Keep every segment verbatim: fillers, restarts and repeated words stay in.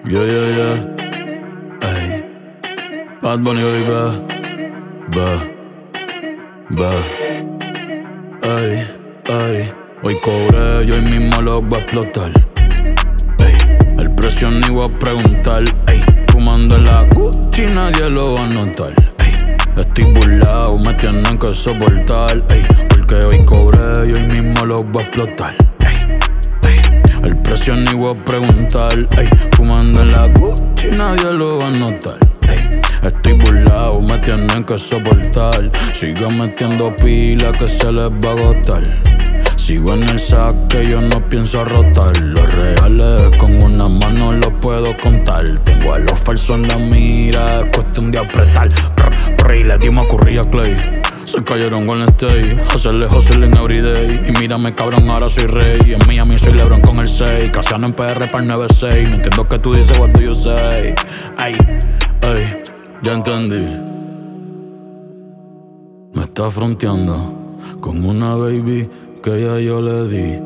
Yeah, yeah, yeah. Ey. Bad Bunny, baby. Ba, ba. Ey, ey. Hoy cobré y hoy mismo lo voy a explotar. Ey. El precio ni voy a preguntar. Ey. Fumando en la Gucci, nadie lo va a notar. Ey. Estoy burlado, me tienen que soportar. Ey. Porque hoy cobré y hoy mismo lo voy a explotar. El precio ni voy a preguntar, ey. Fumando en la Gucci, nadie lo va a notar, ey. Estoy burlado, me tienen que soportar. Sigo metiendo pila que se les va a agotar. Sigo en el saque, yo no pienso rotar. Los reales con una mano los puedo contar. Tengo a los falsos en la mira, es cuestión de apretar. Prr, prr, y le dimos a Curry a Clay. Se cayeron con el stay, hacerle hustling everyday. Y mírame cabrón, ahora soy rey. En Miami soy LeBron con el seis. Casiano en P R para el nueve seis. No entiendo que tú dices, what do you say? Ay, ay, ya entendí. Me está fronteando con una baby que ya yo le di.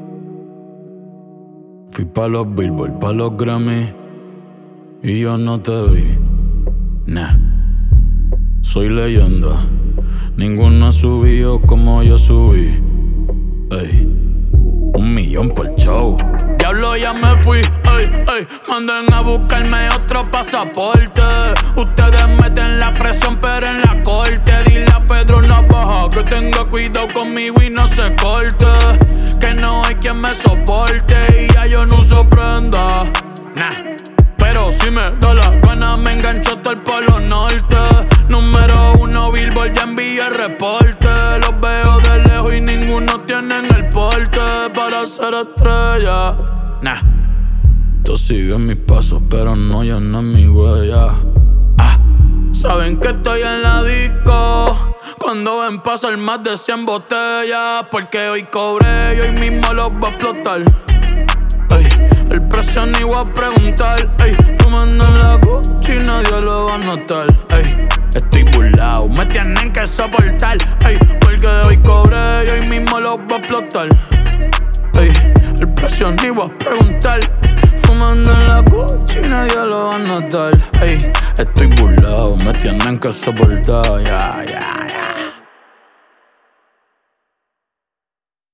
Fui pa' los Billboard, pa' los Grammy y yo no te vi. Nah, soy leyenda. Ninguno ha subido como yo subí. Ey, un millón por show. Diablo, ya me fui, ey, ey. Manden a buscarme otro pasaporte. Ustedes meten la presión, pero en la corte. Dile a Pedro Navaja que tenga cuidado conmigo y no se corte. Que no hay quien me soporte y ya yo no uso prenda. Nah, pero si me da la gana me engancho todo el Polo Norte. Número uno Billboard, ya envié reporte. Los veo de lejos y ninguno tienen el porte para ser estrella. Nah, tú sigues mis pasos, pero no llenas mi huella. Ah, saben que estoy en la disco cuando ven pasar más de cien botellas. Porque hoy cobré y hoy mismo los voy a explotar. Ey, el precio ni voy a preguntar. Ey, fumando en la Gucci, nadie lo va a notar. Ey, estoy burlado, me tienen que soportar. Ey, porque hoy cobré y hoy mismo los voy a explotar. Ey, el precio ni voy a preguntar. Fumando en la Gucci, nadie lo va a notar. Ey, estoy burlado, me tienen que soportar. Ya, yeah, ya. Yeah.